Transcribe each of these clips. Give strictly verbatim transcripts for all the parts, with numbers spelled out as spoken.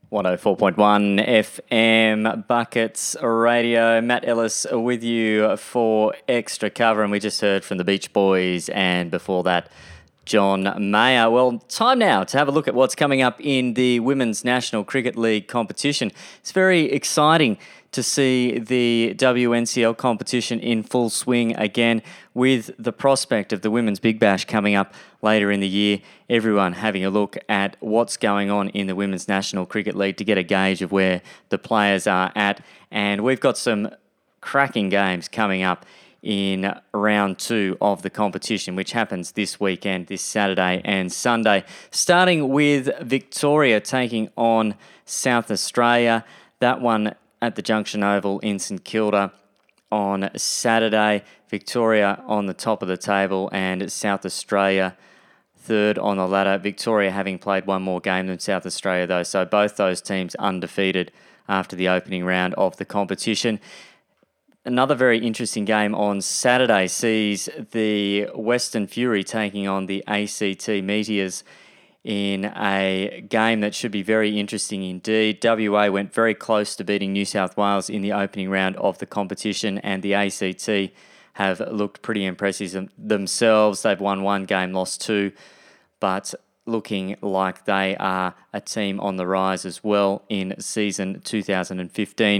one oh four point one F M Buckets Radio. Matt Ellis with you for Extra Cover, and we just heard from the Beach Boys, and before that, John Mayer. Well, time now to have a look at what's coming up in the Women's National Cricket League competition. It's very exciting to see the W N C L competition in full swing again, with the prospect of the Women's Big Bash coming up later in the year. Everyone having a look at what's going on in the Women's National Cricket League to get a gauge of where the players are at. And we've got some cracking games coming up in round two of the competition, which happens this weekend, this Saturday and Sunday. Starting with Victoria taking on South Australia. That one at the Junction Oval in St Kilda on Saturday. Victoria on the top of the table and South Australia third on the ladder. Victoria having played one more game than South Australia though, so both those teams undefeated after the opening round of the competition. Another very interesting game on Saturday sees the Western Fury taking on the A C T Meteors in a game that should be very interesting indeed. W A went very close to beating New South Wales in the opening round of the competition, and the A C T have looked pretty impressive themselves. They've won one game, lost two, but looking like they are a team on the rise as well in season two thousand fifteen.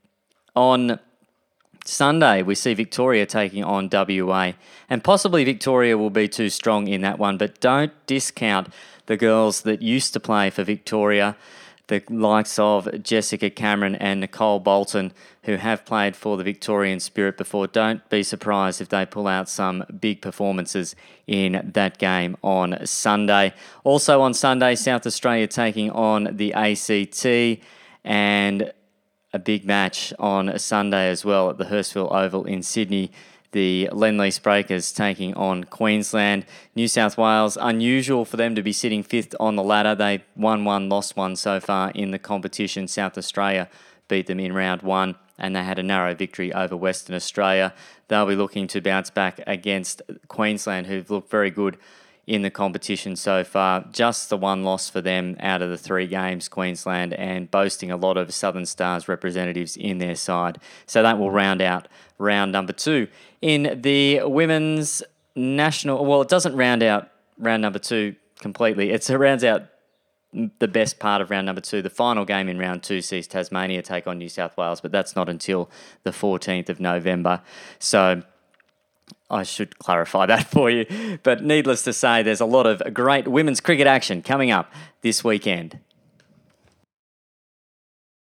On Sunday, we see Victoria taking on W A, and possibly Victoria will be too strong in that one, but don't discount the girls that used to play for Victoria, the likes of Jessica Cameron and Nicole Bolton, who have played for the Victorian Spirit before. Don't be surprised if they pull out some big performances in that game on Sunday. Also on Sunday, South Australia taking on the A C T, and a big match on Sunday as well at the Hurstville Oval in Sydney. The Lendlease Breakers taking on Queensland. New South Wales, unusual for them to be sitting fifth on the ladder. They won one, lost one so far in the competition. South Australia beat them in round one, and they had a narrow victory over Western Australia. They'll be looking to bounce back against Queensland, who've looked very good in the competition so far. Just the one loss for them out of the three games, Queensland, and boasting a lot of Southern Stars representatives in their side. So that will round out round number two. In the women's national, well, it doesn't round out round number two completely. It rounds out the best part of round number two. The final game in round two sees Tasmania take on New South Wales, but that's not until the fourteenth of November. So I should clarify that for you. But needless to say, there's a lot of great women's cricket action coming up this weekend.